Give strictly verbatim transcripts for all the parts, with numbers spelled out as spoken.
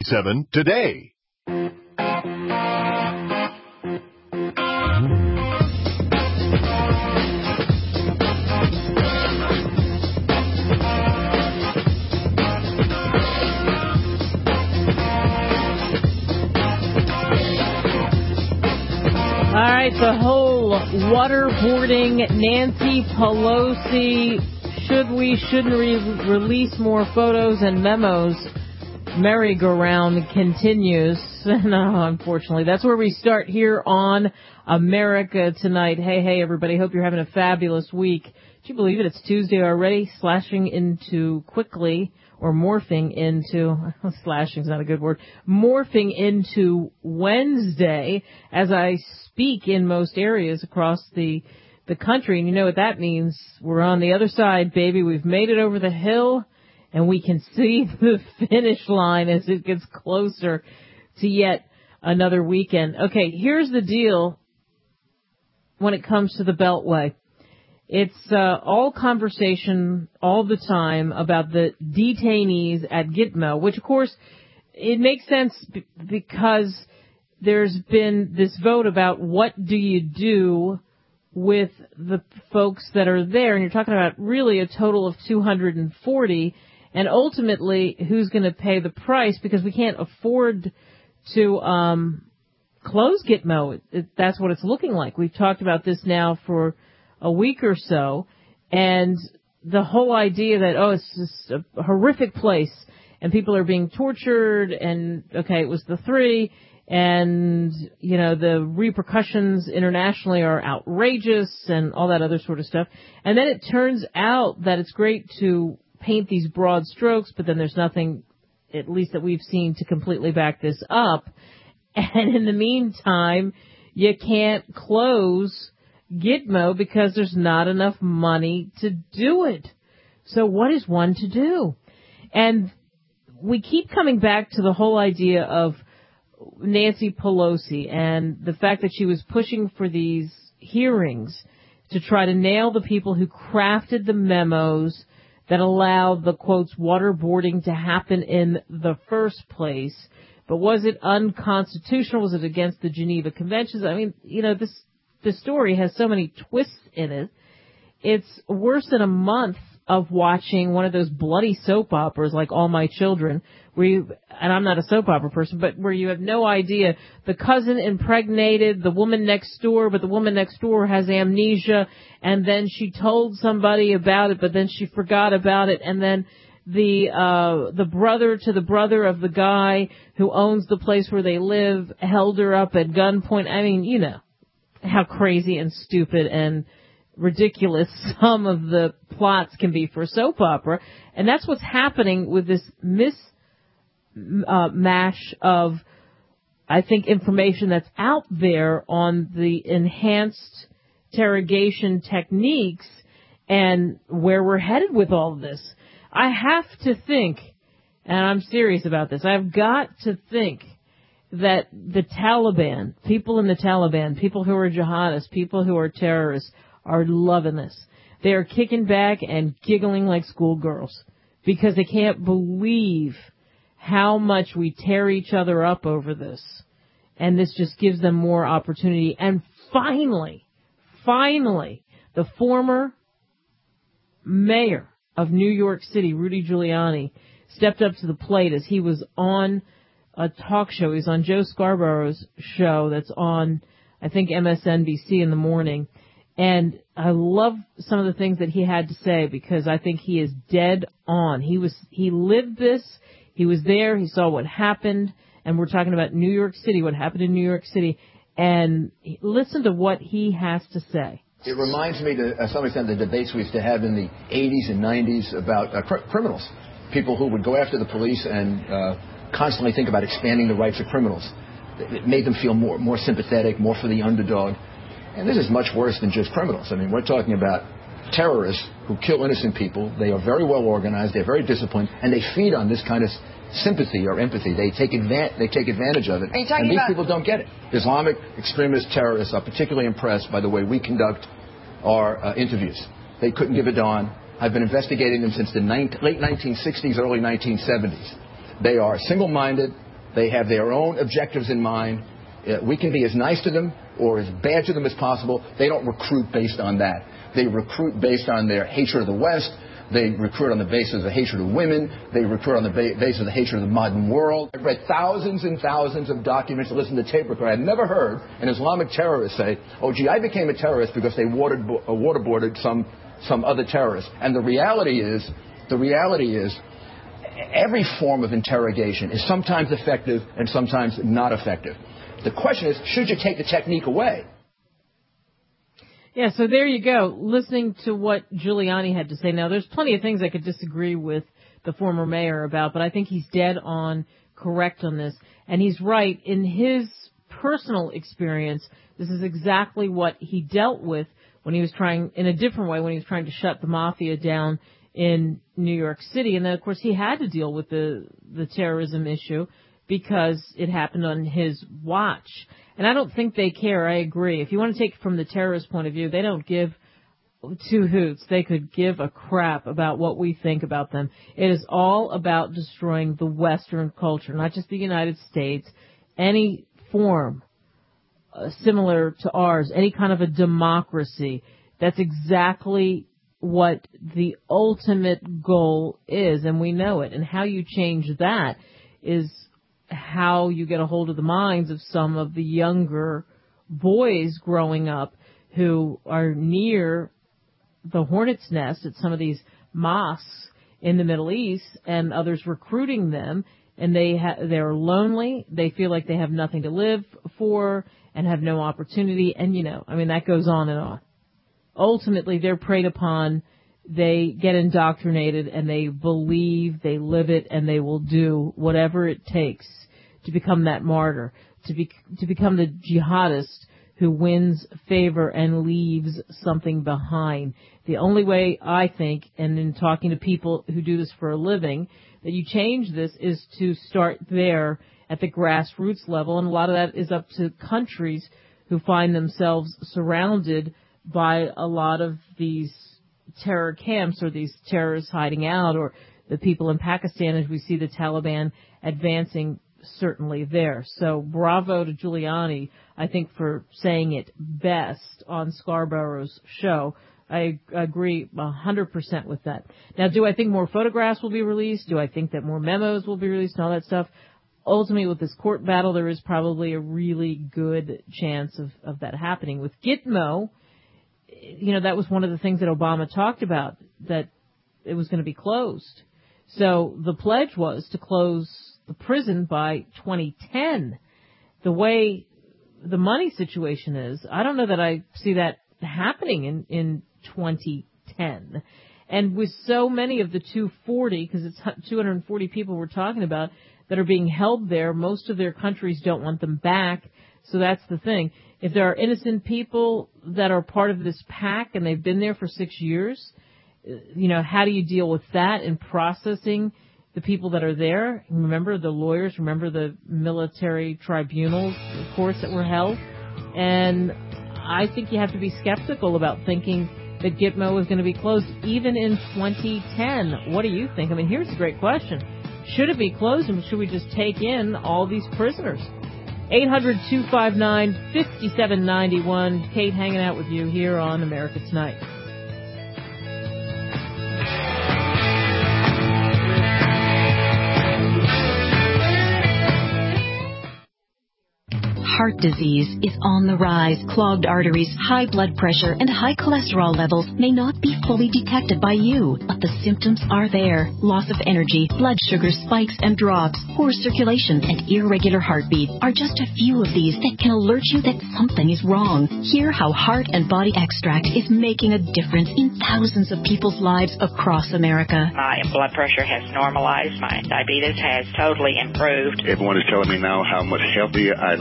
seven today. All right, the whole waterboarding Nancy Pelosi, should we, shouldn't we release more photos and memos merry-go-round continues. No, unfortunately, that's where we start here on America Tonight. Hey, hey, everybody. Hope you're having a fabulous week. Do you believe it? It's Tuesday already, slashing into quickly, or morphing into, slashing is not a good word, morphing into Wednesday as I speak in most areas across the the country. And you know what that means. We're on the other side, baby. We've made it over the hill, and we can see the finish line as it gets closer to yet another weekend. Okay, here's the deal when it comes to the Beltway. It's uh, all conversation all the time about the detainees at Gitmo, which, of course, it makes sense b- because there's been this vote about what do you do with the folks that are there. And you're talking about really a total of two hundred forty. And ultimately, who's going to pay the price? Because we can't afford to um, close Gitmo. It, it, that's what it's looking like. We've talked about this now for a week or so, and the whole idea that, oh, it's just a horrific place, and people are being tortured, and, okay, it was the three, and, you know, the repercussions internationally are outrageous, and all that other sort of stuff. And then it turns out that it's great to paint these broad strokes, but then there's nothing, at least that we've seen, to completely back this up. And in the meantime, you can't close Gitmo because there's not enough money to do it. So what is one to do? And we keep coming back to the whole idea of Nancy Pelosi and the fact that she was pushing for these hearings to try to nail the people who crafted the memos that allowed the, quotes, waterboarding to happen in the first place. But was it unconstitutional? Was it against the Geneva Conventions? I mean, you know, this the story has so many twists in it. It's worse than a month of watching one of those bloody soap operas like All My Children, where you, and I'm not a soap opera person, but where you have no idea. The cousin impregnated the woman next door, but the woman next door has amnesia, and then she told somebody about it, but then she forgot about it, and then the uh the brother to the brother of the guy who owns the place where they live held her up at gunpoint. I mean, you know how crazy and stupid and ridiculous some of the plots can be for a soap opera. And that's what's happening with this mismatch uh, of, I think, information that's out there on the enhanced interrogation techniques and where we're headed with all of this. I have to think, and I'm serious about this, I've got to think that the Taliban, people in the Taliban, people who are jihadists, people who are terrorists, are loving this. They are kicking back and giggling like schoolgirls because they can't believe how much we tear each other up over this. And this just gives them more opportunity. And finally, finally, the former mayor of New York City, Rudy Giuliani, stepped up to the plate as he was on a talk show. He's on Joe Scarborough's show that's on, I think, M S N B C in the morning. And I love some of the things that he had to say because I think he is dead on. He was, he lived this. He was there. He saw what happened. And we're talking about New York City, what happened in New York City. And listen to what he has to say. It reminds me to uh, some extent the debates we used to have in the eighties and nineties about uh, cr- criminals, people who would go after the police and uh, constantly think about expanding the rights of criminals. It made them feel more more sympathetic, more for the underdog. And this is much worse than just criminals. I mean, we're talking about terrorists who kill innocent people. They are very well organized. They're very disciplined, and they feed on this kind of sympathy or empathy. They take advan- they take advantage of it. Are you talking and these about- people don't get it. Islamic extremist terrorists are particularly impressed by the way we conduct our uh, interviews. They couldn't give a darn. I've been investigating them since the ni- late nineteen sixties, early nineteen seventies. They are single-minded. They have their own objectives in mind. Uh, we can be as nice to them or as bad to them as possible. They don't recruit based on that. They recruit based on their hatred of the West. They recruit on the basis of the hatred of women. They recruit on the ba- basis of the hatred of the modern world. I've read thousands and thousands of documents and listened to tape recorder. I've never heard an Islamic terrorist say, oh, gee, I became a terrorist because they watered, uh, waterboarded some, some other terrorist. And the reality is, the reality is, every form of interrogation is sometimes effective and sometimes not effective. The question is, should you take the technique away? Yeah, so there you go, listening to what Giuliani had to say. Now, there's plenty of things I could disagree with the former mayor about, but I think he's dead on correct on this. And he's right. In his personal experience, this is exactly what he dealt with when he was trying, in a different way, when he was trying to shut the mafia down in New York City. And then, of course, he had to deal with the, the terrorism issue because it happened on his watch. And I don't think they care. I agree. If you want to take it from the terrorist point of view, they don't give two hoots. They could give a crap about what we think about them. It is all about destroying the Western culture, not just the United States, any form uh, similar to ours, any kind of a democracy. That's exactly what the ultimate goal is, and we know it. And how you change that is how you get a hold of the minds of some of the younger boys growing up who are near the hornet's nest at some of these mosques in the Middle East, and others recruiting them, and they ha- they're lonely, they feel like they have nothing to live for and have no opportunity, and you know, I mean, that goes on and on. Ultimately, they're preyed upon, they get indoctrinated, and they believe, they live it, and they will do whatever it takes to become that martyr, to be to become the jihadist who wins favor and leaves something behind. The only way, I think, and in talking to people who do this for a living, that you change this is to start there at the grassroots level, and a lot of that is up to countries who find themselves surrounded by a lot of these terror camps or these terrorists hiding out, or the people in Pakistan as we see the Taliban advancing certainly there. So bravo to Giuliani, I think, for saying it best on Scarborough's show. I agree one hundred percent with that. Now, do I think more photographs will be released? Do I think that more memos will be released and all that stuff? Ultimately, with this court battle, there is probably a really good chance of, of that happening. With Gitmo, you know, that was one of the things that Obama talked about, that it was going to be closed. So the pledge was to close the prison by twenty ten. The way the money situation is, I don't know that I see that happening in, in twenty ten. And with so many of the two hundred forty, because it's two hundred forty people we're talking about, that are being held there, most of their countries don't want them back. So that's the thing. If there are innocent people that are part of this pack and they've been there for six years, you know, how do you deal with that in processing the people that are there? Remember the lawyers, remember the military tribunals, the courts that were held. And I think you have to be skeptical about thinking that Gitmo is going to be closed even in twenty ten. What do you think? I mean, here's a great question. Should it be closed, and should we just take in all these prisoners? eight hundred, two five nine, five seven nine one. Kate hanging out with you here on America Tonight. Heart disease is on the rise. Clogged arteries, high blood pressure, and high cholesterol levels may not be fully detected by you, but the symptoms are there. Loss of energy, blood sugar spikes and drops, poor circulation, and irregular heartbeat are just a few of these that can alert you that something is wrong. Hear how Heart and Body Extract is making a difference in thousands of people's lives across America. My blood pressure has normalized. My diabetes has totally improved. Everyone is telling me now how much healthier I look, and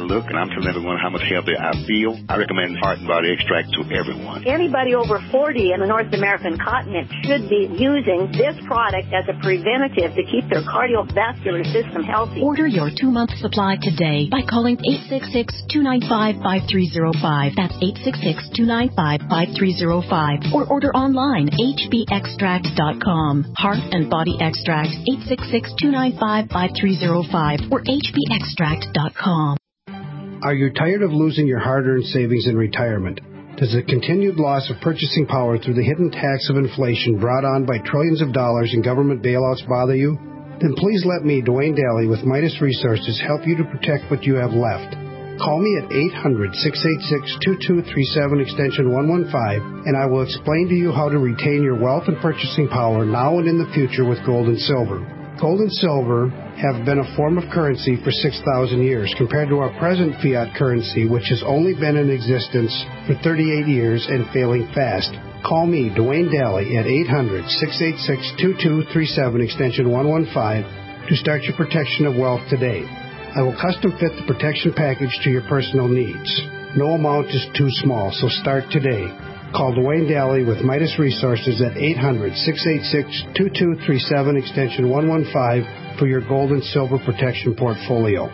I'm telling everyone how much healthier I feel. I recommend Heart and Body Extract to everyone. Anybody over forty in the North American continent should be using this product as a preventative to keep their cardiovascular system healthy. Order your two-month supply today by calling eight six six, two nine five, five three zero five. That's eight six six, two nine five, five three zero five. Or order online, h b extract dot com. Heart and Body Extract, eight six six, two nine five, five three zero five or h b extract dot com. Are you tired of losing your hard-earned savings in retirement? Does the continued loss of purchasing power through the hidden tax of inflation brought on by trillions of dollars in government bailouts bother you? Then please let me, Dwayne Daly with Midas Resources, help you to protect what you have left. Call me at eight hundred, six eight six, two two three seven extension one one five, and I will explain to you how to retain your wealth and purchasing power now and in the future with gold and silver. Gold and silver have been a form of currency for six thousand years compared to our present fiat currency, which has only been in existence for thirty-eight years and failing fast. Call me, Dwayne Daly, at eight hundred, six eight six, two two three seven extension one one five to start your protection of wealth today. I will custom fit the protection package to your personal needs. No amount is too small, so start today. Call Dwayne Daly with Midas Resources at eight hundred, six eight six, two two three seven extension one one five for your gold and silver protection portfolio.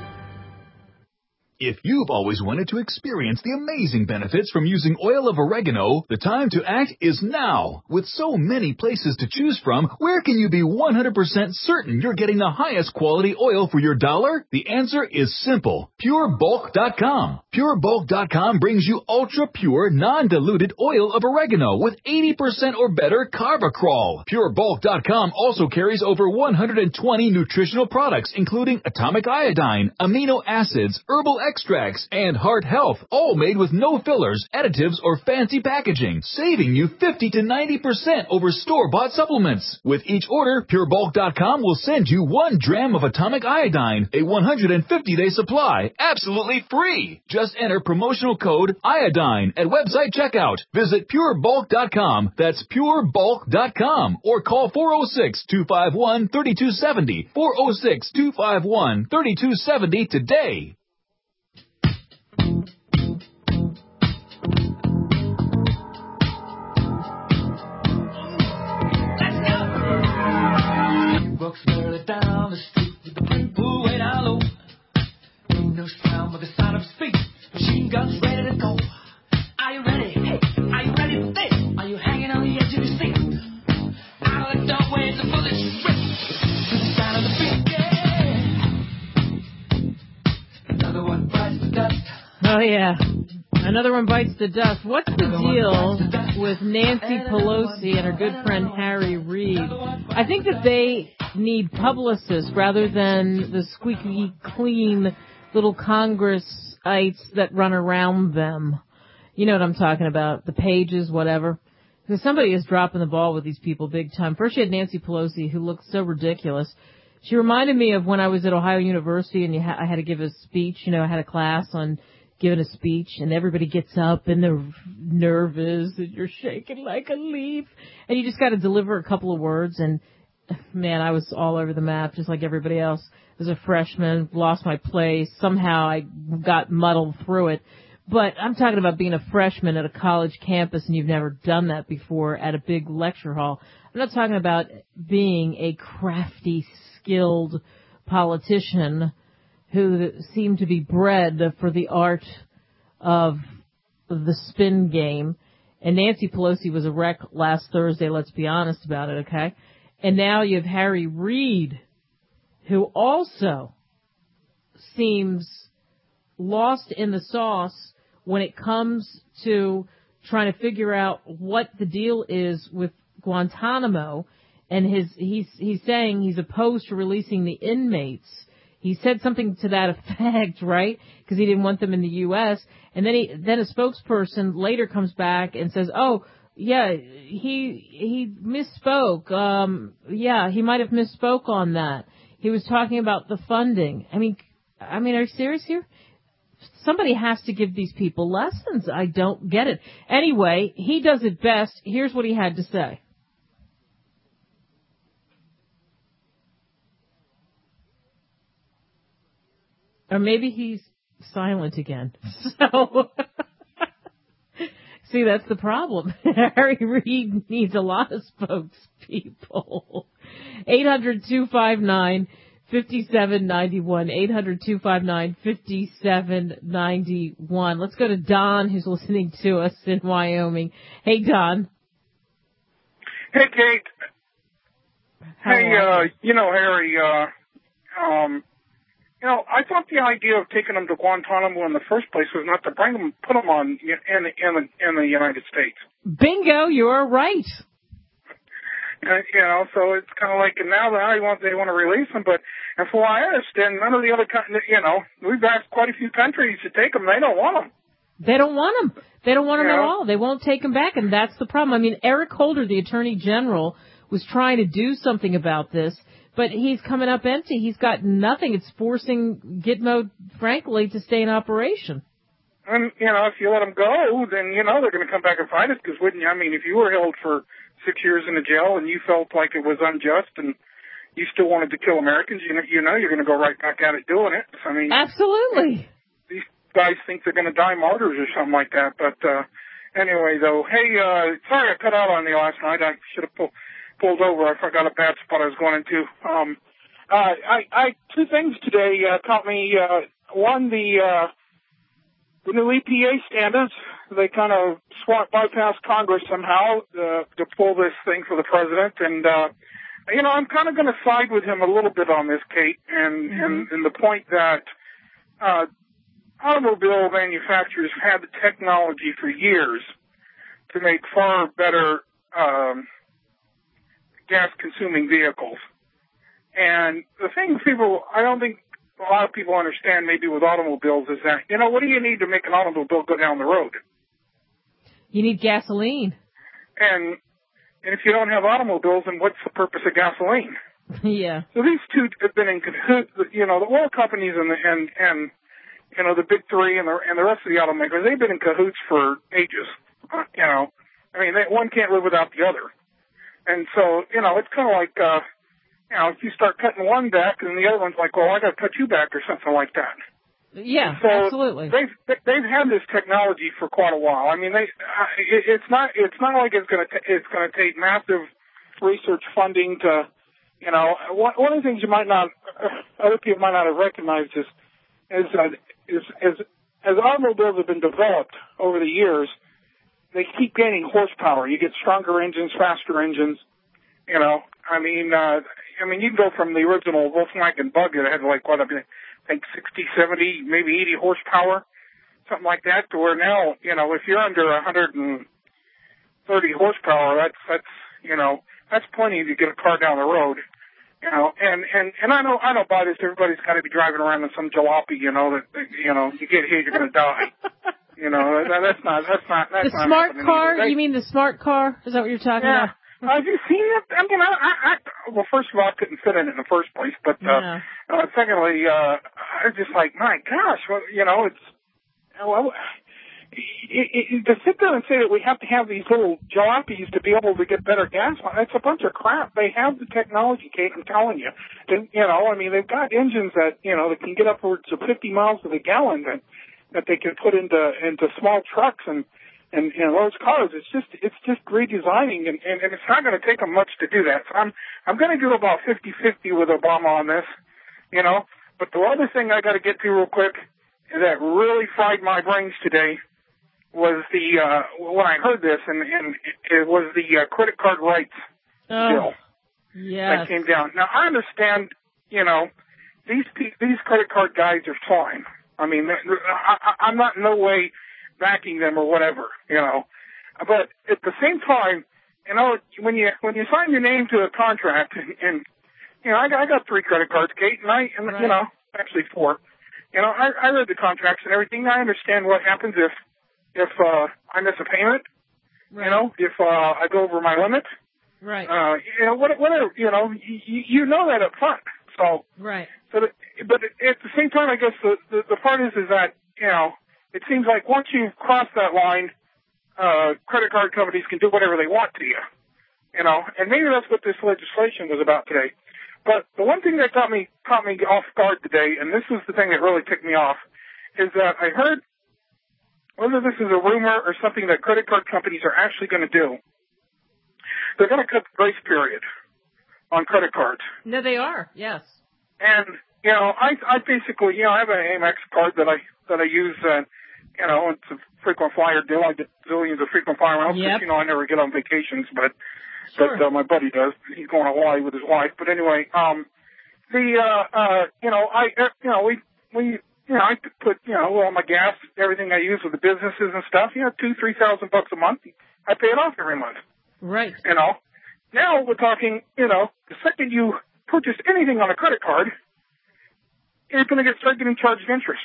If you've always wanted to experience the amazing benefits from using oil of oregano, the time to act is now. With so many places to choose from, where can you be one hundred percent certain you're getting the highest quality oil for your dollar? The answer is simple. Pure Bulk dot com. Pure Bulk dot com brings you ultra-pure, non-diluted oil of oregano with eighty percent or better Carvacrol. Pure Bulk dot com also carries over one hundred twenty nutritional products, including atomic iodine, amino acids, herbal extracts, and heart health, all made with no fillers, additives, or fancy packaging, saving you fifty to ninety percent over store-bought supplements. With each order, Pure Bulk dot com will send you one dram of atomic iodine, a one hundred fifty day supply, absolutely free. Just enter promotional code iodine at website checkout. Visit Pure Bulk dot com. That's Pure Bulk dot com. Or call four oh six, two five one, three two seven oh, four oh six, two five one, three two seven oh today. Walks barely down the street with the big pool way down low. Ain't no sound but the sound of speed. Machine guns ready to go. Are you ready? Hey, are you ready for this? Are you hanging on the edge of your seat? Out of the doorway, the bullets rip to the sound of the beat. Yeah. Another one bites the dust. Oh yeah. Another one bites the dust. What's the deal with Nancy Pelosi and her good friend Harry Reid? I think that they need publicists rather than the squeaky clean little Congressites that run around them. You know what I'm talking about, the pages, whatever. Because somebody is dropping the ball with these people big time. First you had Nancy Pelosi, who looked so ridiculous. She reminded me of when I was at Ohio University and you ha- I had to give a speech. You know, I had a class on giving a speech, and everybody gets up, and they're nervous, and you're shaking like a leaf, and you just got to deliver a couple of words, and man, I was all over the map, just like everybody else. As a freshman, lost my place. Somehow I got muddled through it. But I'm talking about being a freshman at a college campus, and you've never done that before at a big lecture hall. I'm not talking about being a crafty, skilled politician who seemed to be bred for the art of the spin game. And Nancy Pelosi was a wreck last Thursday, let's be honest about it, okay? And now you have Harry Reid, who also seems lost in the sauce when it comes to trying to figure out what the deal is with Guantanamo. And his he's he's saying he's opposed to releasing the inmates. He said something to that effect, right? Because he didn't want them in the U S And then he, then a spokesperson later comes back and says, "Oh, yeah, he he misspoke. Um, yeah, he might have misspoke on that. He was talking about the funding." I mean, I mean, are you serious here? Somebody has to give these people lessons. I don't get it. Anyway, he does it best. Here's what he had to say. Or maybe he's silent again. So, see, that's the problem. Harry Reid needs a lot of spokespeople. eight hundred, two five nine, five seven nine one. eight hundred, two five nine, five seven nine one. Let's go to Don, who's listening to us in Wyoming. Hey, Don. Hey, Kate. How hey, uh, you know, Harry, uh, um, you know, I thought the idea of taking them to Guantanamo in the first place was not to bring them, put them on in, in, in, the, in the United States. Bingo, you're right. Uh, you know, so it's kind of like, and now they want, they want to release them, but, and from what I understand, none of the other, you know, we've asked quite a few countries to take them. They don't want them. They don't want them. They don't want them you at know? all. They won't take them back, and that's the problem. I mean, Eric Holder, the Attorney General, was trying to do something about this, but he's coming up empty. He's got nothing. It's forcing Gitmo, frankly, to stay in operation. And, you know, if you let them go, then, you know, they're going to come back and fight us, because wouldn't you? I mean, if you were held for six years in a jail and you felt like it was unjust and you still wanted to kill Americans, you know, you know you're going to go right back at it doing it. I mean, absolutely. These guys think they're going to die martyrs or something like that. But uh, anyway, though, hey, uh, sorry I cut out on you last night. I should have pulled. pulled over. I forgot a bad spot I was going into. Um, uh, I, I, two things today, uh, caught me, uh, one, the, uh, the new E P A standards, they kind of swat, bypassed Congress somehow, uh, to pull this thing for the president. And, uh, you know, I'm kind of going to side with him a little bit on this, Kate, and, mm-hmm. and, and the point that, uh, automobile manufacturers have had the technology for years to make far better, um, gas-consuming vehicles. And the thing people, I don't think a lot of people understand maybe with automobiles is that, you know, what do you need to make an automobile go down the road? You need gasoline. And and if you don't have automobiles, then what's the purpose of gasoline? Yeah. So these two have been in cahoots, you know, the oil companies and the, and, and, you know, the big three and the, and the rest of the automakers, they've been in cahoots for ages. You know, I mean, they, one can't live without the other. And so, you know, it's kind of like, uh, you know, if you start cutting one back and the other one's like, well, I got to cut you back or something like that. Yeah, so absolutely. They've, they've had this technology for quite a while. I mean, they, uh, it, it's not, it's not like it's going to, it's going to take massive research funding to, you know, one, one of the things you might not, uh, other people might not have recognized is, is, uh, is, is, as automobiles have been developed over the years, they keep gaining horsepower. You get stronger engines, faster engines. You know, I mean, uh, I mean, you can go from the original Volkswagen Bug that had like what I think sixty, seventy, maybe eighty horsepower, something like that, to where now, you know, if you're under one hundred thirty horsepower, that's that's you know, that's plenty to get a car down the road. You know, and and and I know I don't buy this. Everybody's got to be driving around in some jalopy. You know that you know you get hit, you're going to die. You know, that, that's not, that's not, that's the not smart car? They, you mean the smart car? Is that what you're talking yeah. about? Have you seen it? I mean, I, I, I, well, first of all, I couldn't fit in it in the first place, but, uh, yeah. uh secondly, uh, I was just like, my gosh, well, you know, it's, well, it, it, to sit there and say that we have to have these little jalopies to be able to get better gas, that's a bunch of crap. They have the technology, Kate, I'm telling you. And, you know, I mean, they've got engines that, you know, that can get upwards of fifty miles to the gallon that, that they can put into into small trucks and and, and those cars. It's just it's just redesigning, and, and, and it's not going to take them much to do that. So I'm I'm going to do about fifty-fifty with Obama on this, you know. But the other thing I got to get to real quick that really fried my brains today was the uh, when I heard this, and, and it was the uh, credit card rights oh, bill yes. that came down. Now I understand, you know, these these credit card guys are fine. I mean, I, I'm not in no way backing them or whatever, you know. But at the same time, you know, when you when you sign your name to a contract, and, and you know, I got, I got three credit cards, Kate, and I, and, right. you know, actually four. You know, I, I read the contracts and everything. I understand what happens if if uh, I miss a payment. Right. You know, if uh, I go over my limit. Right. Uh, you know, whatever. You know, you, you know that up front. So. Right. So, that, but at the same time, I guess the, the the part is is that you know it seems like once you cross that line, uh, credit card companies can do whatever they want to you. You know, and maybe that's what this legislation was about today. But the one thing that caught me caught me off guard today, and this was the thing that really ticked me off, is that I heard, whether this is a rumor or something that credit card companies are actually going to do, they're going to cut the grace period on credit cards. No, they are, yes. And, you know, I, I basically, you know, I have an Amex card that I, that I use, uh, you know, it's a frequent flyer deal. I get zillions of frequent flyer miles. Yep. You know, I never get on vacations, but, sure. but, uh, my buddy does. He's going to Hawaii with his wife. But anyway, um, the, uh, uh, you know, I, uh, you know, we, we, you know, I put, you know, all my gas, everything I use with the businesses and stuff, you know, two, three thousand bucks a month. I pay it off every month. Right. You know, now we're talking, you know, the second you purchase anything on a credit card, you're going to get start getting charged interest.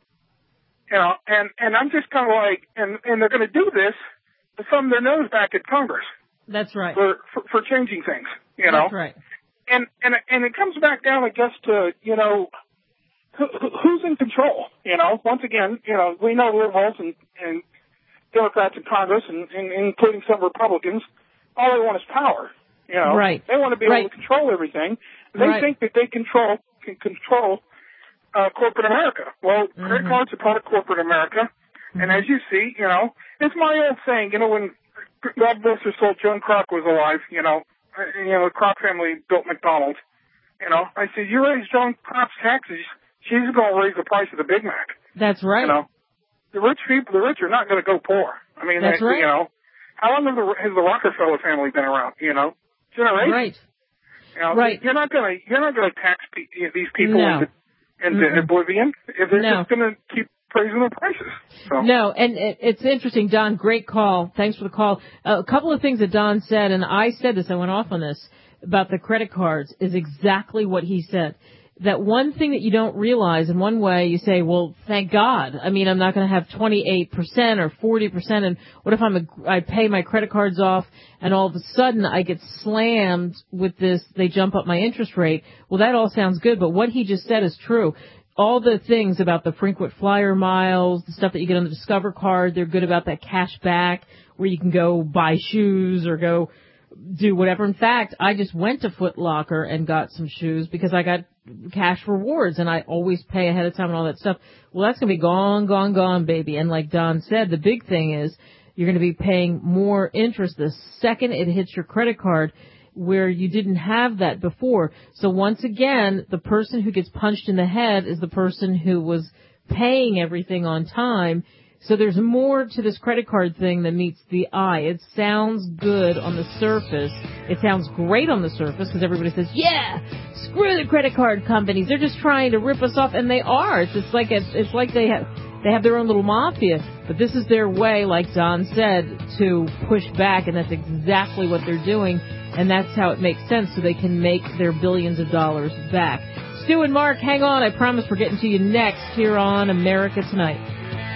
You know, and, and I'm just kind of like, and, and they're going to do this to thumb their nose back at Congress. That's right. For, for, for changing things, you know. That's right. And, and, and it comes back down, I guess, to, you know, who, who's in control, you know. Once again, you know, we know liberals and, and Democrats in Congress, and, and including some Republicans, all they want is power, you know. Right. They want to be right. able to control everything. They right. think that they control, can control uh, corporate America. Well, mm-hmm. credit cards are part of corporate America. Mm-hmm. And as you see, you know, it's my old saying, you know, when God bless her soul, Joan Kroc was alive, you know, you know, the Kroc family built McDonald's. You know, I said, you raise Joan Kroc's taxes, she's going to raise the price of the Big Mac. That's right. You know, the rich people, the rich are not going to go poor. I mean, that's they, right. You know, how long have the, has the Rockefeller family been around? You know, generations. Right. You know, right. You're not going to you're not going to tax pe- these people no. into, into mm-hmm. oblivion. They're no. just going to keep raising their prices. So. No, and it's interesting, Don. Great call. Thanks for the call. Uh, a couple of things that Don said, and I said this. I went off on this about the credit cards. Is exactly what he said. That one thing that you don't realize, in one way, you say, well, thank God. I mean, I'm not going to have twenty-eight percent or forty percent. And what if I'm a, I pay my credit cards off and all of a sudden I get slammed with this, they jump up my interest rate? Well, that all sounds good, but what he just said is true. All the things about the frequent flyer miles, the stuff that you get on the Discover card, they're good about that cash back where you can go buy shoes or go do whatever. In fact, I just went to Foot Locker and got some shoes because I got cash rewards and I always pay ahead of time and all that stuff. Well, that's going to be gone, gone, gone, baby. And like Don said, the big thing is you're going to be paying more interest the second it hits your credit card, where you didn't have that before. So once again, the person who gets punched in the head is the person who was paying everything on time. So there's more to this credit card thing than meets the eye. It sounds good on the surface. It sounds great on the surface because everybody says, yeah, screw the credit card companies. They're just trying to rip us off. And they are. It's, it's like, a, it's like they have, they have their own little mafia. But this is their way, like Don said, to push back. And that's exactly what they're doing. And that's how it makes sense, so they can make their billions of dollars back. Stu and Mark, hang on. I promise we're getting to you next here on America Tonight.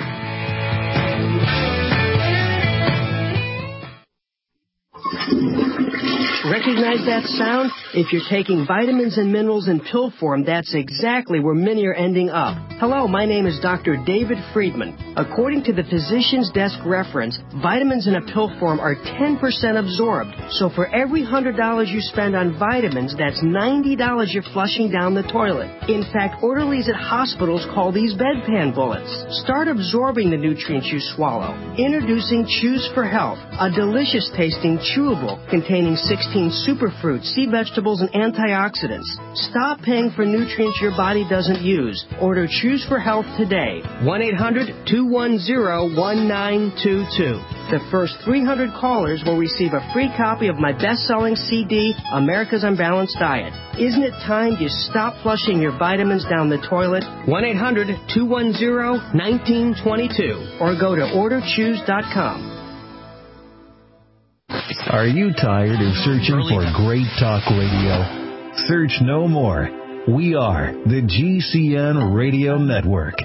Recognize that sound? If you're taking vitamins and minerals in pill form, that's exactly where many are ending up. Hello, my name is Doctor David Friedman. According to the Physician's Desk reference, vitamins in a pill form are ten percent absorbed. So for every one hundred dollars you spend on vitamins, that's ninety dollars you're flushing down the toilet. In fact, orderlies at hospitals call these bedpan bullets. Start absorbing the nutrients you swallow. Introducing Chews for Health, a delicious tasting chewable containing sixteen superfruits, sea vegetables, and antioxidants. Stop paying for nutrients your body doesn't use. Order Chews for Health today. one eight hundred two one zero one nine two two. The first three hundred callers will receive a free copy of my best-selling C D, America's Unbalanced Diet. Isn't it time you stop flushing your vitamins down the toilet? one eight hundred two one zero one nine two two or go to order chews dot com. Are you tired of searching for great talk radio? Search no more. We are the G C N Radio Network.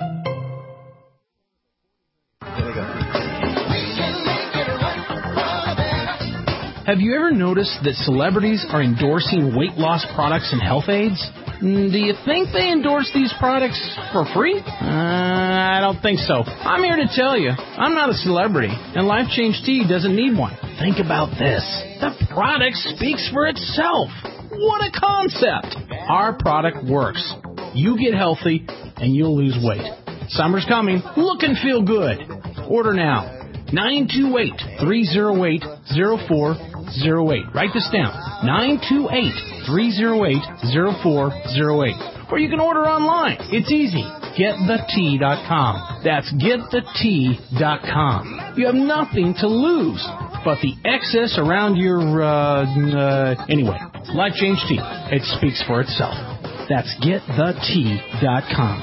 Have you ever noticed that celebrities are endorsing weight loss products and health aids? Do you think they endorse these products for free? Uh, I don't think so. I'm here to tell you, I'm not a celebrity, and Life Change Tea doesn't need one. Think about this. The product speaks for itself. What a concept! Our product works. You get healthy, and you'll lose weight. Summer's coming. Look and feel good. Order now. nine two eight, three oh eight, oh four oh eight. Write this down. nine two eight, three oh eight, oh four oh eight. Or you can order online. It's easy. get the tea dot com. That's get the tea dot com. You have nothing to lose but the excess around your, uh, uh, anyway. Life Change Tea. It speaks for itself. That's get the tea dot com.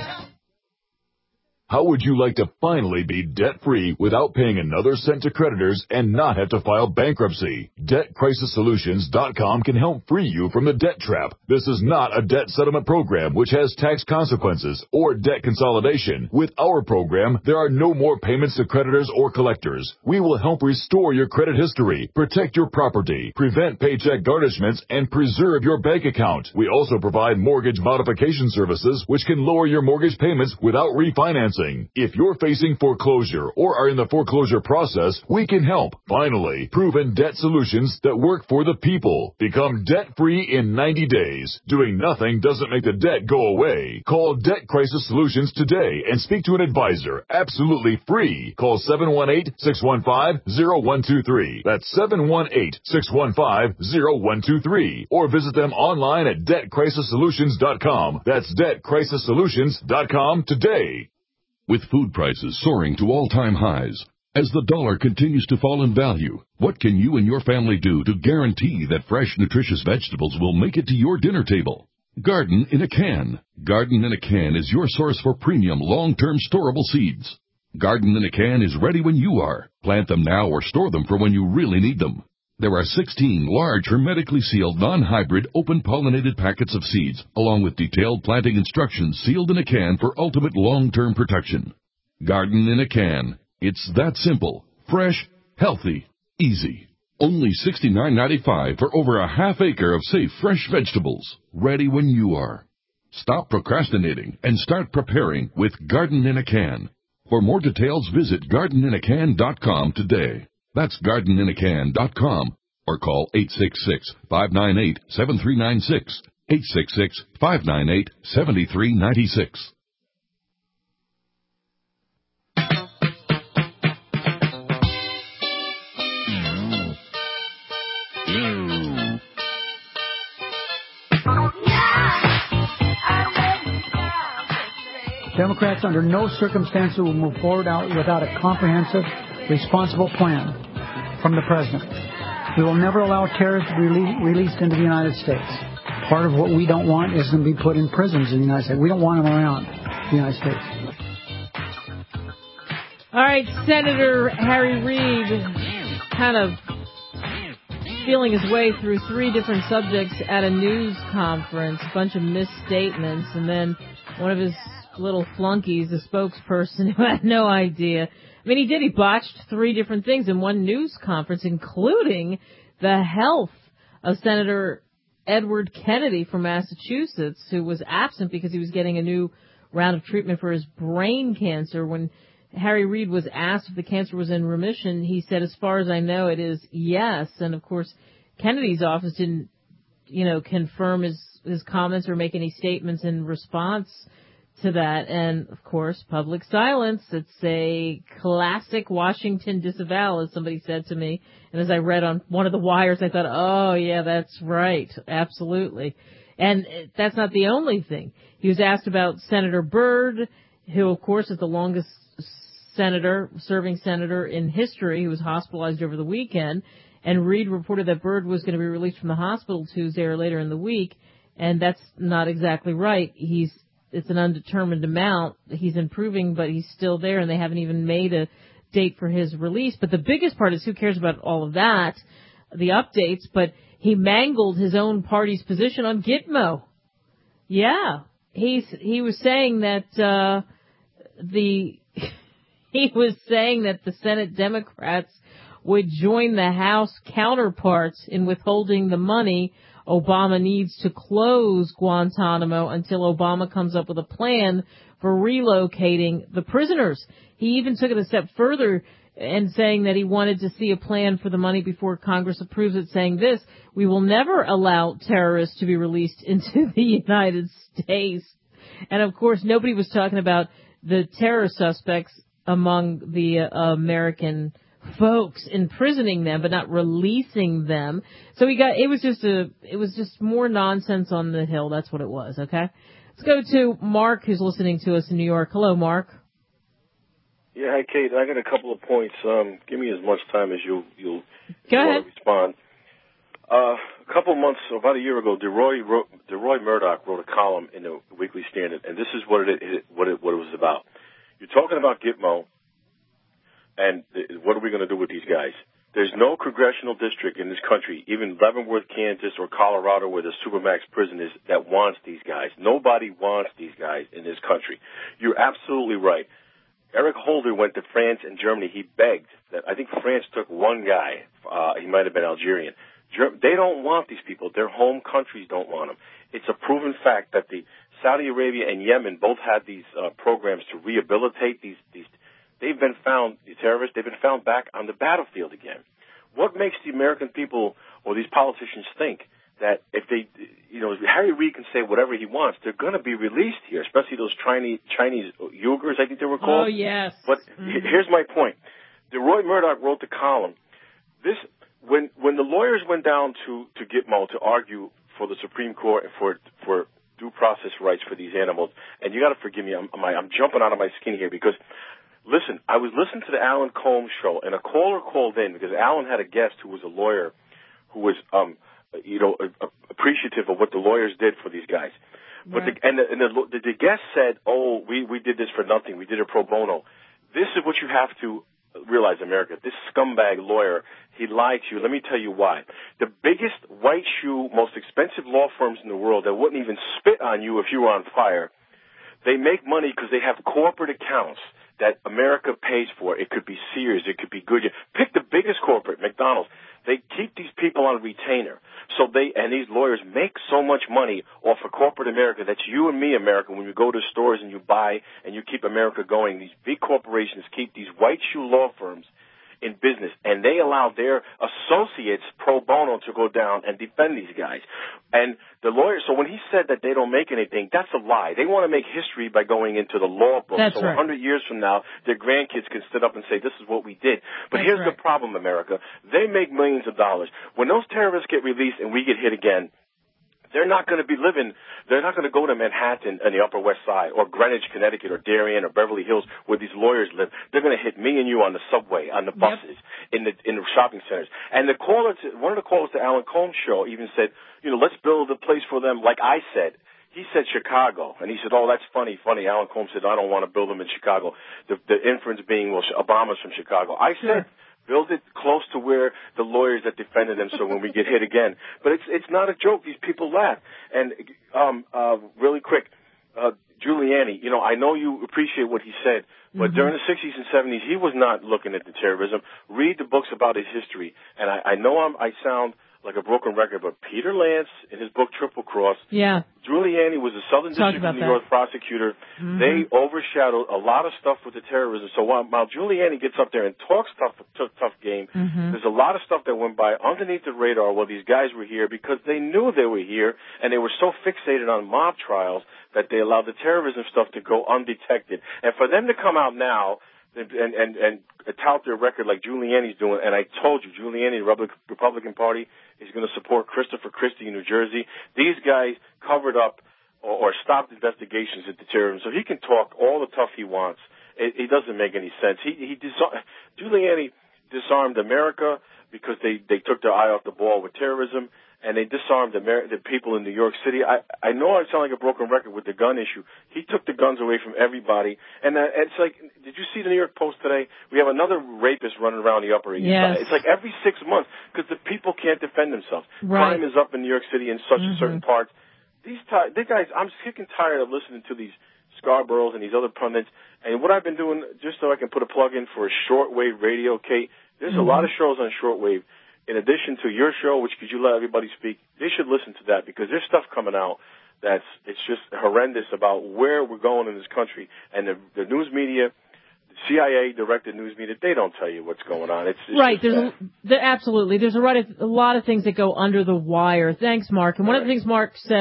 How would you like to finally be debt-free without paying another cent to creditors and not have to file bankruptcy? debt crisis solutions dot com can help free you from the debt trap. This is not a debt settlement program which has tax consequences or debt consolidation. With our program, there are no more payments to creditors or collectors. We will help restore your credit history, protect your property, prevent paycheck garnishments, and preserve your bank account. We also provide mortgage modification services which can lower your mortgage payments without refinancing. If you're facing foreclosure or are in the foreclosure process, we can help. Finally, proven debt solutions that work for the people. Become debt-free in ninety days. Doing nothing doesn't make the debt go away. Call Debt Crisis Solutions today and speak to an advisor. Absolutely free. Call seven one eight, six one five, zero one two three. That's seven one eight, six one five, zero one two three. Or visit them online at debt crisis solutions dot com. That's debt crisis solutions dot com today. With food prices soaring to all-time highs, as the dollar continues to fall in value, what can you and your family do to guarantee that fresh, nutritious vegetables will make it to your dinner table? Garden in a Can. Garden in a Can is your source for premium, long-term storable seeds. Garden in a Can is ready when you are. Plant them now or store them for when you really need them. There are sixteen large, hermetically sealed, non-hybrid, open-pollinated packets of seeds, along with detailed planting instructions sealed in a can for ultimate long-term protection. Garden in a Can. It's that simple, fresh, healthy, easy. Only sixty-nine ninety-five for over a half acre of safe, fresh vegetables, ready when you are. Stop procrastinating and start preparing with Garden in a Can. For more details, visit garden in a can dot com today. That's garden in a can dot com or call eight six six, five nine eight, seven three nine six, eight six six, five nine eight, seven three nine six. Democrats under no circumstances will move forward out without a comprehensive, responsible plan from the president. We will never allow terrorists to be rele- released into the United States. Part of what we don't want is them to be put in prisons in the United States. We don't want them around the United States. All right, Senator Harry Reid kind of feeling his way through three different subjects at a news conference, a bunch of misstatements, and then one of his little flunkies, the spokesperson who had no idea. I mean, he did. He botched three different things in one news conference, including the health of Senator Edward Kennedy from Massachusetts, who was absent because he was getting a new round of treatment for his brain cancer. When Harry Reid was asked if the cancer was in remission, he said, as far as I know, it is yes. And, of course, Kennedy's office didn't, you know, confirm his, his comments or make any statements in response to that. And, of course, public silence. It's a classic Washington disavowal, as somebody said to me. And as I read on one of the wires, I thought, oh, yeah, that's right. Absolutely. And that's not the only thing. He was asked about Senator Byrd, who, of course, is the longest senator, serving senator in history, who was hospitalized over the weekend. And Reid reported that Byrd was going to be released from the hospital Tuesday or later in the week. And that's not exactly right. He's It's an undetermined amount. He's improving, but he's still there, and they haven't even made a date for his release. But the biggest part is, who cares about all of that, the updates, but he mangled his own party's position on Gitmo. Yeah. He's, he was saying that, uh, the, he was saying that the Senate Democrats would join the House counterparts in withholding the money Obama needs to close Guantanamo until Obama comes up with a plan for relocating the prisoners. He even took it a step further and saying that he wanted to see a plan for the money before Congress approves it, saying this: we will never allow terrorists to be released into the United States. And, of course, nobody was talking about the terror suspects among the uh, American folks, imprisoning them but not releasing them. So we got it was just a it was just more nonsense on the Hill. That's what it was. Okay, let's go to Mark, who's listening to us in New York. Hello, Mark. Yeah, hi, Kate. I got a couple of points. Um, give me as much time as you you'll go you ahead. Want to respond. Uh, a couple of months, about a year ago, DeRoy wrote, DeRoy Murdoch wrote a column in the Weekly Standard, and this is what it, it what it what it was about. You're talking about Gitmo, and th- what are we going to do with these guys? There's no congressional district in this country, even Leavenworth, Kansas, or Colorado, where the Supermax prison is, that wants these guys. Nobody wants these guys in this country. You're absolutely right. Eric Holder went to France and Germany. He begged that. I think France took one guy. Uh, he might have been Algerian. Ger- they don't want these people. Their home countries don't want them. It's a proven fact that the Saudi Arabia and Yemen both had these uh, programs to rehabilitate these, these. They've been found, the terrorists, they've been found back on the battlefield again. What makes the American people or these politicians think that if they, you know, Harry Reid can say whatever he wants, they're going to be released here, especially those Chinese, Chinese Uyghurs, I think they were called. Oh, yes. But mm-hmm. here's my point. DeRoy Murdoch wrote the column. This, when, when the lawyers went down to, to Gitmo to argue for the Supreme Court for, for due process rights for these animals, and you got to forgive me, I'm, I'm jumping out of my skin here because, listen, I was listening to the Alan Colmes show, and a caller called in because Alan had a guest who was a lawyer who was, um, you know, appreciative of what the lawyers did for these guys. But right. the, and, the, and the, the guest said, "Oh, we we did this for nothing. We did it pro bono." This is what you have to realize, America. This scumbag lawyer, he lied to you. Let me tell you why. The biggest white shoe, most expensive law firms in the world that wouldn't even spit on you if you were on fire, they make money because they have corporate accounts that America pays for. It could be Sears. It could be Goodyear. Pick the biggest corporate, McDonald's. They keep these people on retainer. So they, and these lawyers make so much money off of corporate America. That's you and me, America, when you go to stores and you buy and you keep America going. These big corporations keep these white shoe law firms in business, and they allow their associates pro bono to go down and defend these guys. And the lawyers, so when he said that they don't make anything, that's a lie. They want to make history by going into the law book. That's so right. one hundred years from now, their grandkids can sit up and say, this is what we did. But That's here's right. the problem, America. They make millions of dollars. When those terrorists get released and we get hit again, they're not going to be living, they're not going to go to Manhattan and the Upper West Side or Greenwich, Connecticut or Darien or Beverly Hills where these lawyers live. They're going to hit me and you on the subway, on the buses, yep. in the in the shopping centers. And the caller, to, one of the callers to Alan Colmes' show even said, you know, let's build a place for them like I said. He said Chicago, and he said, oh, that's funny, funny. Alan Colmes said, I don't want to build them in Chicago. The, the inference being, well, Obama's from Chicago. I said, build it close to where the lawyers that defended them, so when we get hit again. But it's it's not a joke. These people laugh. And um, uh, really quick, uh, Giuliani, you know, I know you appreciate what he said, but mm-hmm. during the sixties and seventies, he was not looking at the terrorism. Read the books about his history. And I, I know I'm, I sound like a broken record, but Peter Lance, in his book Triple Cross, yeah. Giuliani was a Southern Talk District of New that. York prosecutor. Mm-hmm. They overshadowed a lot of stuff with the terrorism. So while, while Giuliani gets up there and talks tough, tough, tough game, mm-hmm. there's a lot of stuff that went by underneath the radar while these guys were here because they knew they were here, and they were so fixated on mob trials that they allowed the terrorism stuff to go undetected. And for them to come out now and and and tout their record like Giuliani's doing, and I told you, Giuliani, the Republican Party, is going to support Christopher Christie in New Jersey. These guys covered up or, or stopped investigations into terrorism, so he can talk all the tough he wants. It, it doesn't make any sense. He, he disar- Giuliani disarmed America because they, they took their eye off the ball with terrorism, and they disarmed the, Amer- the people in New York City. I, I know I sound like a broken record with the gun issue. He took the guns away from everybody. And uh, it's like, did you see the New York Post today? We have another rapist running around the Upper East yes. Side. It's like every six months because the people can't defend themselves. Right. Crime is up in New York City in such mm-hmm. a certain parts. These, t- these guys, I'm sick and tired of listening to these Scarboroughs and these other pundits. And what I've been doing, just so I can put a plug in for a shortwave radio, Kate, there's mm-hmm. a lot of shows on shortwave. In addition to your show, which could you let everybody speak, they should listen to that because there's stuff coming out that's it's just horrendous about where we're going in this country. And the, the news media, the C I A-directed news media, they don't tell you what's going on. It's, it's right. There's a, there, absolutely. There's a, right, a lot of things that go under the wire. Thanks, Mark. And one right. of the things Mark said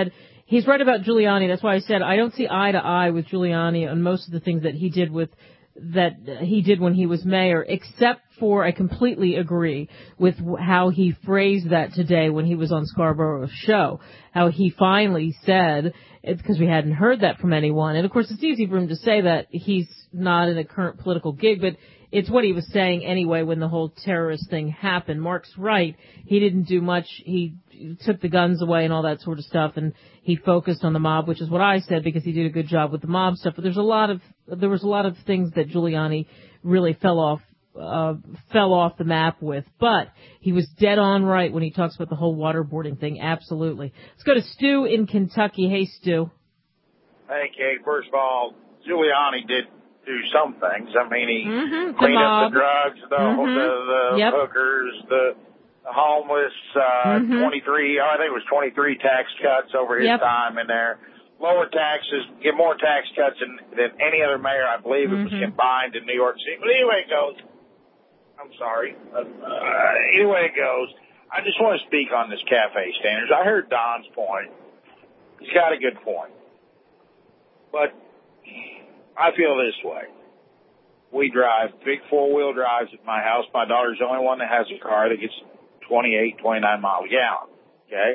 he's right about Giuliani. That's why I said I don't see eye to eye with Giuliani on most of the things that he did with that he did when he was mayor, except for I completely agree with how he phrased that today when he was on Scarborough's show, how he finally said, because we hadn't heard that from anyone. And, of course, it's easy for him to say that he's not in a current political gig, but it's what he was saying anyway when the whole terrorist thing happened. Mark's right. He didn't do much. He took the guns away and all that sort of stuff, and he focused on the mob, which is what I said, because he did a good job with the mob stuff. But there's a lot of there was a lot of things that Giuliani really fell off uh, fell off the map with. But he was dead on right when he talks about the whole waterboarding thing. Absolutely. Let's go to Stu in Kentucky. Hey, Stu. Hey, Kate. First of all, Giuliani did do some things. I mean, he mm-hmm. cleaned the up the drugs, the, mm-hmm. the, the yep. hookers, the homeless, uh, mm-hmm. twenty-three, I think it was twenty-three tax cuts over his yep. time in there. Lower taxes, get more tax cuts than, than any other mayor, I believe it was mm-hmm. combined in New York City. But anyway it goes. I'm sorry. Uh, uh, anyway it goes. I just want to speak on this cafe standards. I heard Don's point. He's got a good point. But I feel this way. We drive big four-wheel drives at my house. My daughter's the only one that has a car that gets twenty-eight, twenty-nine miles a gallon. Okay?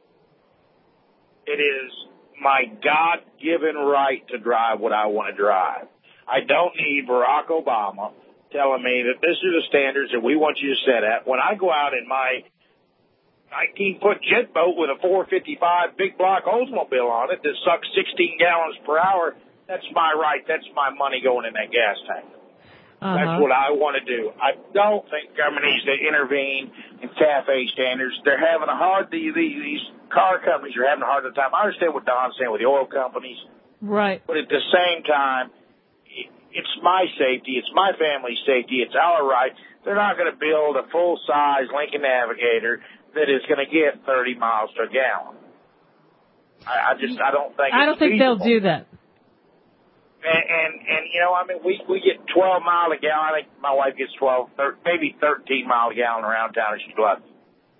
It is my God-given right to drive what I want to drive. I don't need Barack Obama telling me that this is the standards that we want you to set at. When I go out in my nineteen-foot jet boat with a four fifty-five big block Oldsmobile on it that sucks sixteen gallons per hour, that's my right. That's my money going in that gas tank. Uh-huh. That's what I want to do. I don't think government needs to intervene in cafe standards. They're having a hard, these, these car companies are having a hard time. I understand what Don's saying with the oil companies. Right. But at the same time, it's my safety. It's my family's safety. It's our right. They're not going to build a full-size Lincoln Navigator that is going to get thirty miles to a gallon. I, I just, I don't think I it's don't think feasible. they'll do that. And, and, and, you know, I mean, we, we get twelve mile a gallon. I think my wife gets twelve, thirteen, maybe thirteen mile a gallon around town if she's lucky.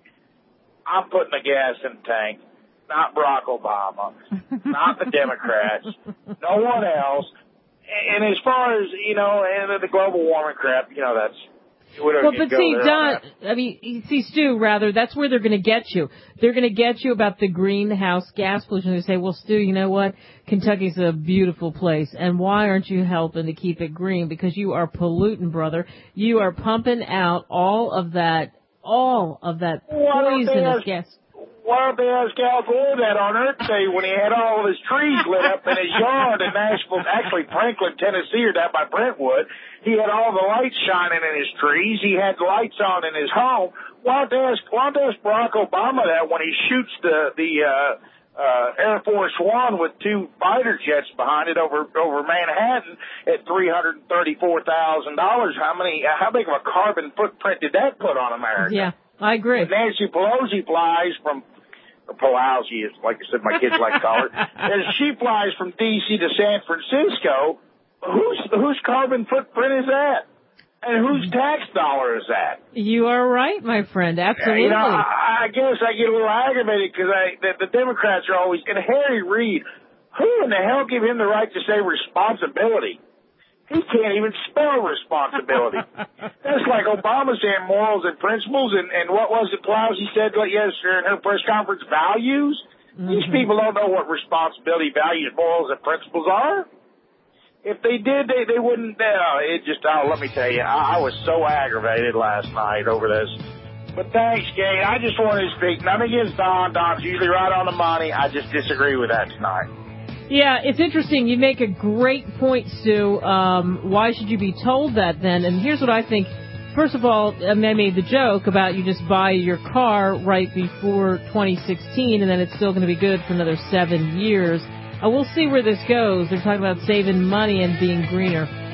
I'm putting the gas in the tank, not Barack Obama, not the Democrats, no one else. And as far as, you know, and the global warming crap, you know, that's, well, but see, Don, I mean, see, Stu, rather, that's where they're going to get you. They're going to get you about the greenhouse gas pollution. They say, well, Stu, you know what? Kentucky's a beautiful place, and why aren't you helping to keep it green? Because you are polluting, brother. You are pumping out all of that, all of that poisonous gas. Why don't they ask Al Gore that on Earth Day when he had all of his trees lit up in his yard in Nashville, actually Franklin, Tennessee, or down by Brentwood. He had all the lights shining in his trees. He had lights on in his home. Why don't they ask, why don't they ask Barack Obama that when he shoots the, the, uh, uh, Air Force One with two fighter jets behind it over, over Manhattan at three hundred thirty-four thousand dollars? How many, how big of a carbon footprint did that put on America? Yeah, I agree. When Nancy Pelosi flies from, or Pelosi, is like I said, my kids like to call her. As she flies from D C to San Francisco, whose whose carbon footprint is that? And whose tax dollar is that? You are right, my friend. Absolutely. You know, I, I guess I get a little aggravated because I the, the Democrats are always, and Harry Reid, who in the hell gave him the right to say responsibility? He can't even spell responsibility. That's like Obama saying morals and principles, and, and what was it Pelosi said yesterday in her press conference, values? Mm-hmm. These people don't know what responsibility, values, morals, and principles are. If they did, they, they wouldn't, uh, it just, oh, let me tell you, I, I was so aggravated last night over this. But thanks, Kate. I just wanted to speak. Nothing against Don. Don's usually right on the money. I just disagree with that tonight. Yeah, it's interesting. You make a great point, Stu. Um, why should you be told that then? And here's what I think. First of all, I made the joke about you just buy your car right before twenty sixteen, and then it's still going to be good for another seven years. Uh, we'll see where this goes. They're talking about saving money and being greener.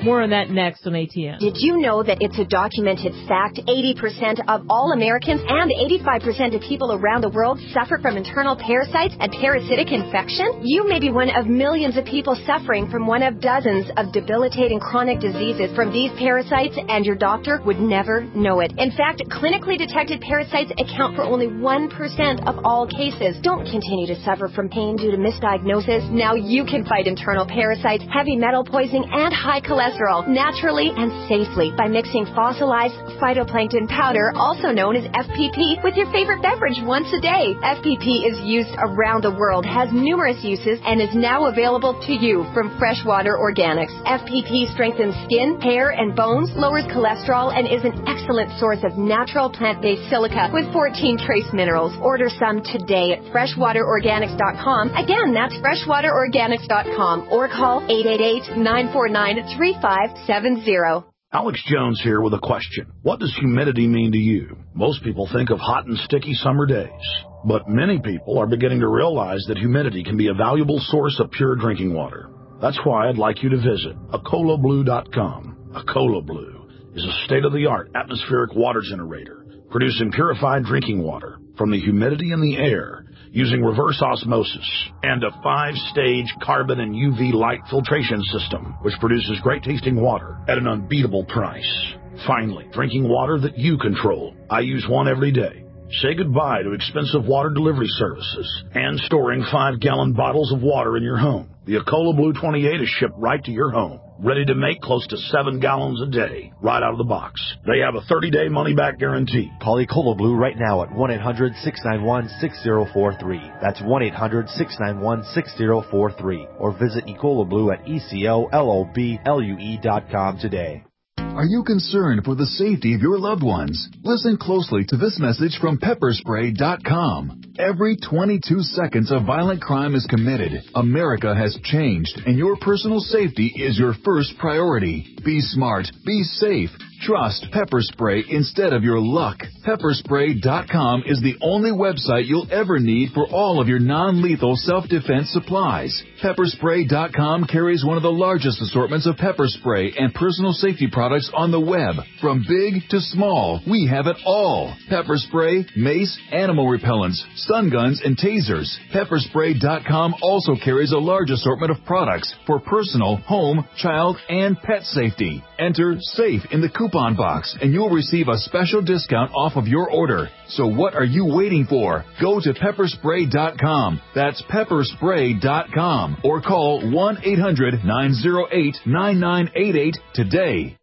More on that next on A T N. Did you know that it's a documented fact eighty percent of all Americans and eighty-five percent of people around the world suffer from internal parasites and parasitic infection? You may be one of millions of people suffering from one of dozens of debilitating chronic diseases from these parasites, and your doctor would never know it. In fact, clinically detected parasites account for only one percent of all cases. Don't continue to suffer from pain due to misdiagnosis. Now you can fight internal parasites, heavy metal poisoning, and high cholesterol naturally and safely by mixing fossilized phytoplankton powder, also known as F P P, with your favorite beverage once a day. F P P is used around the world, has numerous uses, and is now available to you from Freshwater Organics. F P P strengthens skin, hair, and bones, lowers cholesterol, and is an excellent source of natural plant-based silica with fourteen trace minerals. Order some today at freshwater organics dot com. Again, that's freshwater organics dot com, or call eight eight eight, nine four nine, three five seven zero. Alex Jones here with a question. What does humidity mean to you? Most people think of hot and sticky summer days, but many people are beginning to realize that humidity can be a valuable source of pure drinking water. That's why I'd like you to visit Acola Blue dot com. Acola Blue is a state-of-the-art atmospheric water generator producing purified drinking water from the humidity in the air using reverse osmosis and a five-stage carbon and U V light filtration system, which produces great-tasting water at an unbeatable price. Finally, drinking water that you control. I use one every day. Say goodbye to expensive water delivery services and storing five-gallon bottles of water in your home. The Acola Blue twenty-eight is shipped right to your home, ready to make close to seven gallons a day, right out of the box. They have a thirty-day money-back guarantee. Call Ecola Blue right now at one eight hundred, six nine one, six zero four three. That's one eight hundred, six nine one, six zero four three. Or visit Ecola Blue at E C O L O B L U E dot com today. Are you concerned for the safety of your loved ones? Listen closely to this message from pepper spray dot com. Every twenty-two seconds a violent crime is committed. America has changed, and your personal safety is your first priority. Be smart. Be safe. Trust Pepper Spray instead of your luck. pepper spray dot com is the only website you'll ever need for all of your non-lethal self-defense supplies. pepper spray dot com carries one of the largest assortments of pepper spray and personal safety products on the web. From big to small, we have it all. Pepper spray, mace, animal repellents, stun guns, and tasers. pepper spray dot com also carries a large assortment of products for personal, home, child, and pet safety. Enter SAFE in the coupon box, and you'll receive a special discount off of your order. So what are you waiting for? Go to pepper spray dot com. That's pepper spray dot com. Or call one eight hundred, nine oh eight, nine nine eight eight today.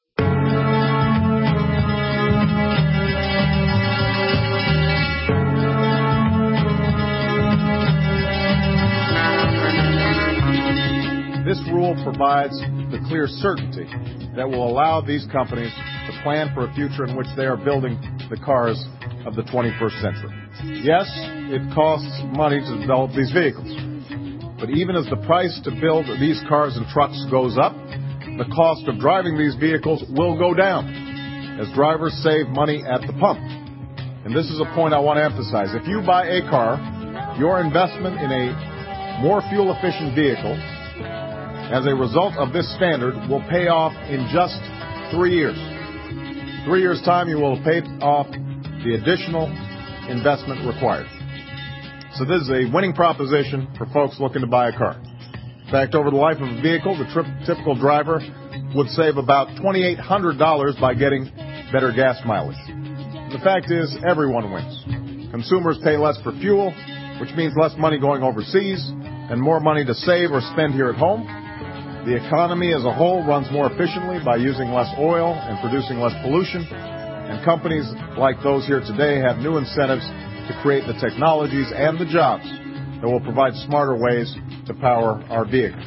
This rule provides the clear certainty that will allow these companies to plan for a future in which they are building the cars of the twenty-first century. Yes, it costs money to develop these vehicles, but even as the price to build these cars and trucks goes up, the cost of driving these vehicles will go down as drivers save money at the pump. And this is a point I want to emphasize. If you buy a car, your investment in a more fuel-efficient vehicle as a result of this standard will pay off in just three years. Three years' time, you will have paid off the additional investment required. So this is a winning proposition for folks looking to buy a car. In fact, over the life of a vehicle, the tri- typical driver would save about two thousand eight hundred dollars by getting better gas mileage. The fact is, everyone wins. Consumers pay less for fuel, which means less money going overseas and more money to save or spend here at home. The economy as a whole runs more efficiently by using less oil and producing less pollution, and companies like those here today have new incentives to create the technologies and the jobs that will provide smarter ways to power our vehicles.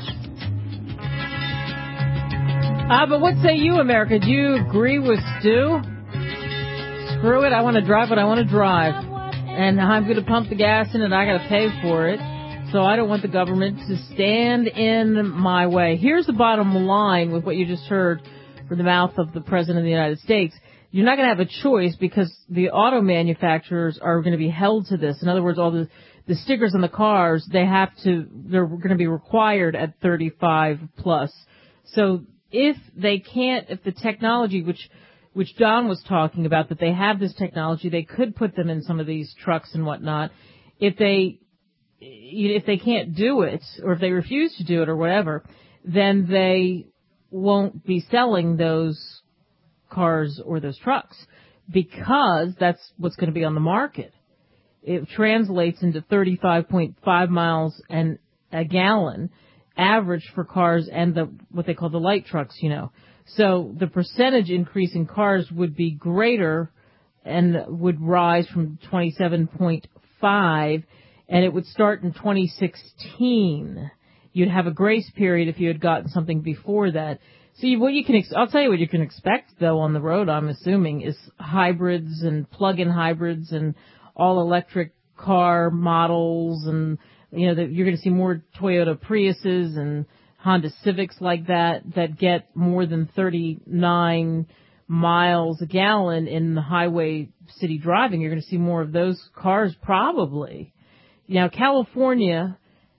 Ah, uh, but what say you, America? Do you agree with Stu? Screw it, I want to drive what I want to drive, and I'm going to pump the gas in and I got to pay for it. So I don't want the government to stand in my way. Here's the bottom line with what you just heard from the mouth of the President of the United States. You're not going to have a choice because the auto manufacturers are going to be held to this. In other words, all the, the stickers on the cars, they have to, they're going to be required at thirty-five plus. So if they can't, if the technology, which which Don was talking about, that they have this technology, they could put them in some of these trucks and whatnot. If they if they can't do it, or if they refuse to do it or whatever, then they won't be selling those cars or those trucks, because that's what's going to be on the market. It translates into thirty-five point five miles an, a gallon average for cars and the what they call the light trucks, you know. So the percentage increase in cars would be greater and would rise from twenty-seven point five, and it would start in twenty sixteen. You'd have a grace period if you had gotten something before that. So you, what you can, ex- I'll tell you what you can expect though on the road, I'm assuming, is hybrids and plug-in hybrids and all electric car models, and you know that you're going to see more Toyota Priuses and Honda Civics like that that get more than thirty-nine miles a gallon in the highway city driving. You're going to see more of those cars probably. Now, California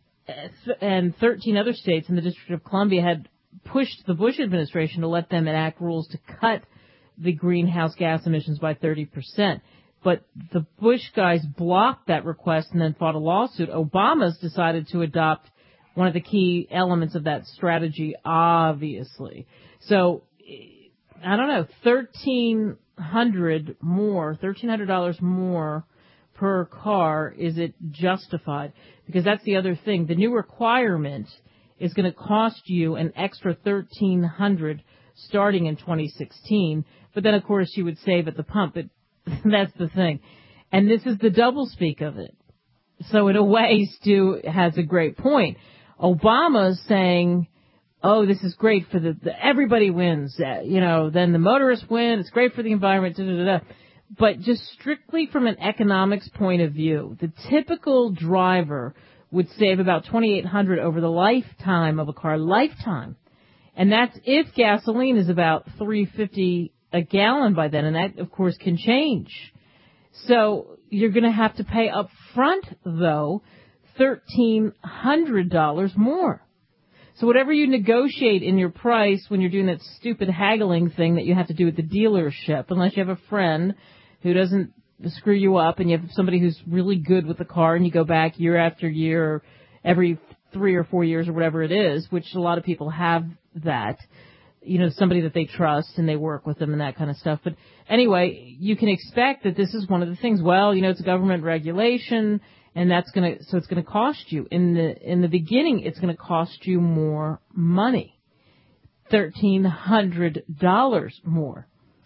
and thirteen other states in the District of Columbia had pushed the Bush administration to let them enact rules to cut the greenhouse gas emissions by thirty percent. But the Bush guys blocked that request and then fought a lawsuit. Obama's decided to adopt one of the key elements of that strategy, obviously. So, I don't know, thirteen hundred more, thirteen hundred dollars more per car, is it justified? Because that's the other thing. The new requirement is going to cost you an extra thirteen hundred dollars starting in twenty sixteen. But then, of course, you would save at the pump. It, that's the thing. And this is the doublespeak of it. So in a way, Stu has a great point. Obama's saying, oh, this is great for the, the everybody wins. Uh, you know, then the motorists win. It's great for the environment. Da, da, da, da. But just strictly from an economics point of view, the typical driver would save about twenty-eight hundred dollars over the lifetime of a car, lifetime. And that's if gasoline is about three fifty a gallon by then, and that, of course, can change. So you're going to have to pay up front, though, thirteen hundred dollars more. So whatever you negotiate in your price when you're doing that stupid haggling thing that you have to do at the dealership, unless you have a friend who doesn't screw you up and you have somebody who's really good with the car and you go back year after year or every three or four years or whatever it is, which a lot of people have that, you know, somebody that they trust and they work with them and that kind of stuff. But anyway, you can expect that this is one of the things. Well, you know, it's a government regulation, and that's going to, so it's going to cost you. In the, in the beginning, it's going to cost you more money. thirteen hundred dollars more.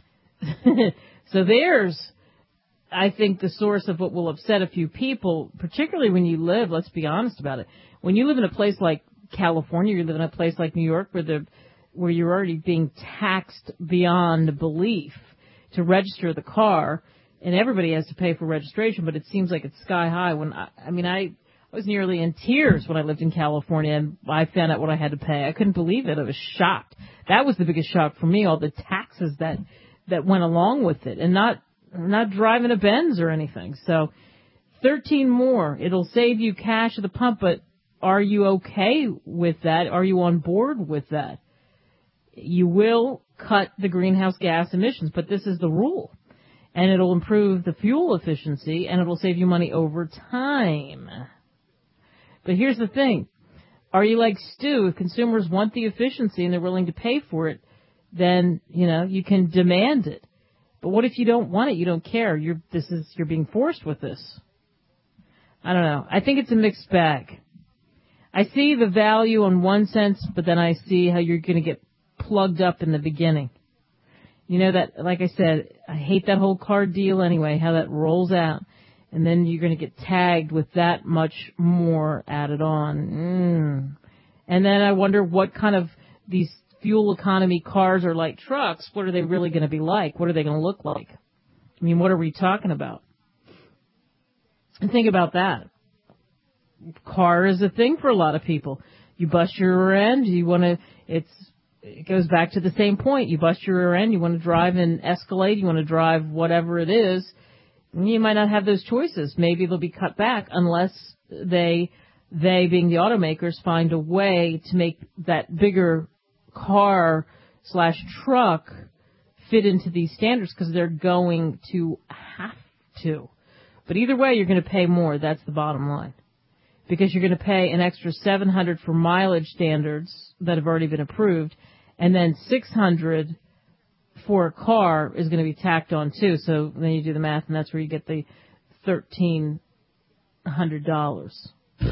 So there's, I think, the source of what will upset a few people, particularly when you live, let's be honest about it. When you live in a place like California, you live in a place like New York where the, where you're already being taxed beyond belief to register the car, and everybody has to pay for registration, but it seems like it's sky high. When I, I mean, I, I was nearly in tears when I lived in California and I found out what I had to pay. I couldn't believe it. I was shocked. That was the biggest shock for me, all the taxes that, that went along with it, and not, not driving a Benz or anything. So thirteen more. It'll save you cash at the pump, but are you okay with that? Are you on board with that? You will cut the greenhouse gas emissions, but this is the rule. And it'll improve the fuel efficiency, and it'll save you money over time. But here's the thing. Are you like Stu? If consumers want the efficiency and they're willing to pay for it, then, you know, you can demand it. But what if you don't want it? You don't care. You're, this is, you're being forced with this. I don't know. I think it's a mixed bag. I see the value in one sense, but then I see how you're going to get plugged up in the beginning. You know that, like I said, I hate that whole car deal anyway, how that rolls out. And then you're going to get tagged with that much more added on. Mm. And then I wonder what kind of these fuel economy cars or light trucks, what are they really going to be like? What are they going to look like? I mean, what are we talking about? And think about that. Car is a thing for a lot of people. You bust your rear end, you want to, it's, it goes back to the same point. You bust your rear end, you want to drive an Escalade, you want to drive whatever it is, and you might not have those choices. Maybe they'll be cut back unless they, they being the automakers, find a way to make that bigger car slash truck fit into these standards because they're going to have to. But either way, you're going to pay more. That's the bottom line. Because you're going to pay an extra seven hundred dollars for mileage standards that have already been approved, and then six hundred dollars for a car is going to be tacked on too. So then you do the math, and that's where you get the thirteen hundred dollars.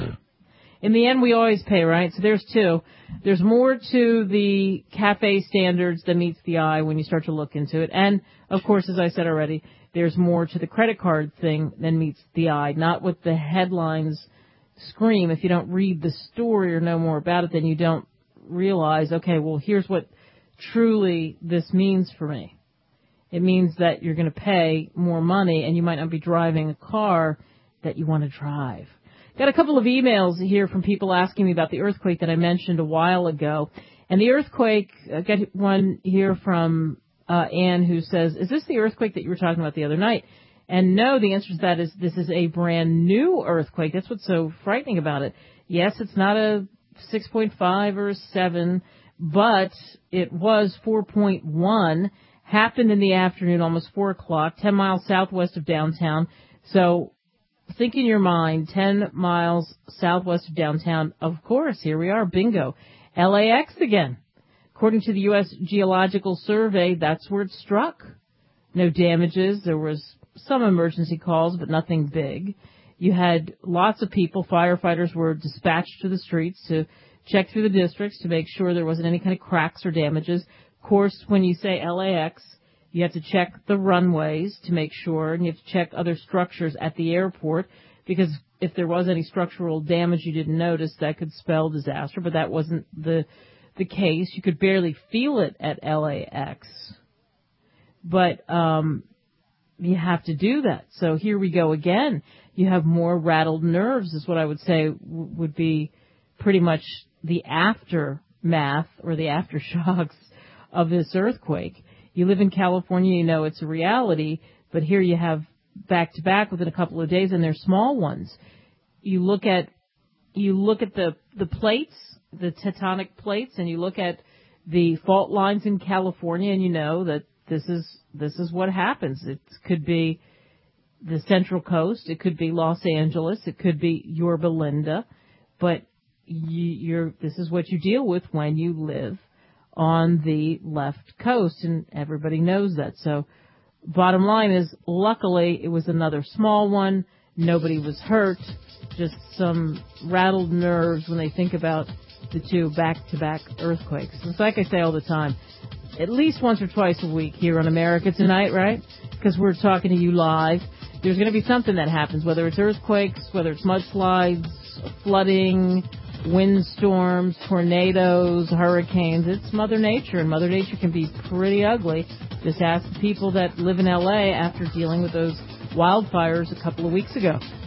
In the end, we always pay, right? So there's two. There's more to the cafe standards that meets the eye when you start to look into it. And, of course, as I said already, there's more to the credit card thing than meets the eye. Not what the headlines scream. If you don't read the story or know more about it, then you don't realize, okay, well, here's what truly this means for me. It means that you're going to pay more money and you might not be driving a car that you want to drive. Got a couple of emails here from people asking me about the earthquake that I mentioned a while ago. And the earthquake, I got one here from uh, Ann who says, is this the earthquake that you were talking about the other night? And no, the answer to that is this is a brand new earthquake. That's what's so frightening about it. Yes, it's not a six point five or a seven, but it was four point one, happened in the afternoon, almost four o'clock, ten miles southwest of downtown. So think in your mind, ten miles southwest of downtown. Of course, here we are, bingo. L A X again. According to the U S Geological Survey, that's where it struck. No damages. There was some emergency calls, but nothing big. You had lots of people, firefighters were dispatched to the streets to check through the districts to make sure there wasn't any kind of cracks or damages. Of course, when you say L A X, you have to check the runways to make sure, and you have to check other structures at the airport, because if there was any structural damage you didn't notice, that could spell disaster, but that wasn't the the case. You could barely feel it at L A X. But um you have to do that. So here we go again. You have more rattled nerves is what I would say w- would be pretty much the aftermath or the aftershocks of this earthquake. You live in California, you know it's a reality, but here you have back-to-back within a couple of days, and they're small ones. You look at you look at the, the plates, the tectonic plates, and you look at the fault lines in California, and you know that this is this is what happens. It could be the Central Coast, it could be Los Angeles, it could be Yorba Linda, but you, you're this is what you deal with when you live on the left coast, and everybody knows that. So bottom line is, luckily, it was another small one. Nobody was hurt, just some rattled nerves when they think about the two back-to-back earthquakes. It's like I say all the time, at least once or twice a week here on America Tonight, right? Because we're talking to you live. There's going to be something that happens, whether it's earthquakes, whether it's mudslides, flooding, windstorms, tornadoes, hurricanes. It's Mother Nature, and Mother Nature can be pretty ugly. Just ask the people that live in L A after dealing with those wildfires a couple of weeks ago.